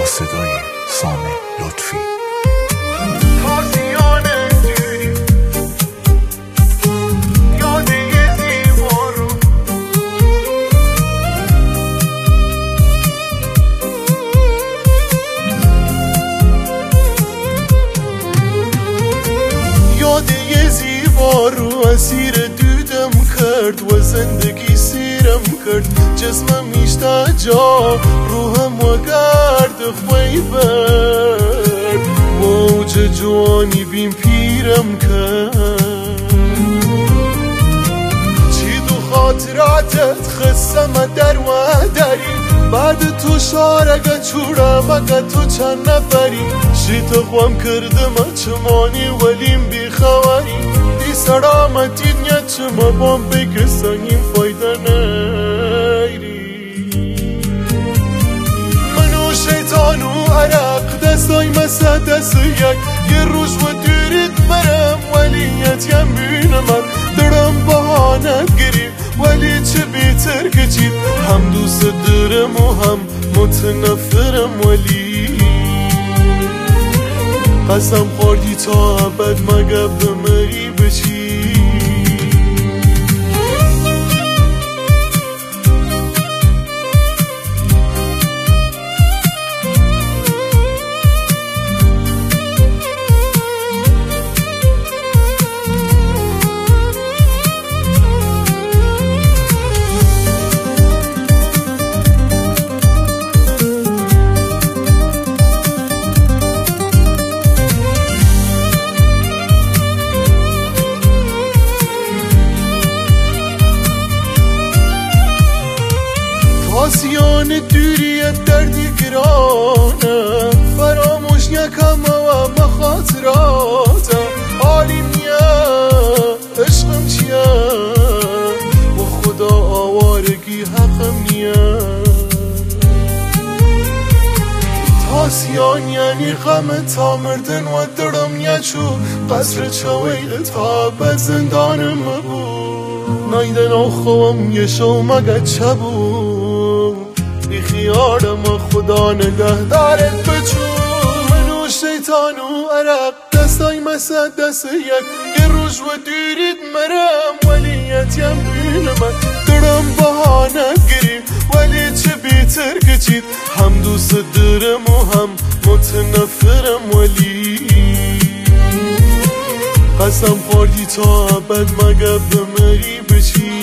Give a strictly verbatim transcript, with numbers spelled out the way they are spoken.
با صدای سامه لطفی. یاده زیبا رو اسیر دودم کرد و زندگی سیرم کرد، جسمم میشتا جا روحم و گرد خوی برد، موج جوانی بیم پیرم کرد. چی دو خاطراتت خسم در و داری، بعد تو شارگا چورا مگا تو چند نفری، شیط خوام کردم چمانی ولیم بی خواری، دی سلامتی نیت چما بام بکسانیم فایده نیری. منو شیطان و عرق دستای مسا دست یک، یه روش و دیرید مرم ولیتیم بینمم، درم بهانت گریم ولی چه بیتر کچید، هم دوست دارم و هم متنفرم ولی قسم خوردی تا ابد مگه بمری بچی. آسیان دوریت دردی گرانه، فراموش نکم و مخاطراتم، حالیم نیه عشقم چیه و خدا آوارگی حقم نیه. تاسیان یعنی غم تا مردن و درم نیچو، قصر چویل تا به زندانم بود، نایدن آخوام یه شو مگه چه بود، بی خیالم خدا نگه دارت بچو. منو شیطان و عرق دستای مسا دست یک، یه روش و دیرید مرم ولیتیم بینمم، درم بهانت گریم ولی چه بیتر کچید، هم دوست دارم و هم متنفرم ولی قسم خوردی تا ابد مگه بمری بچی.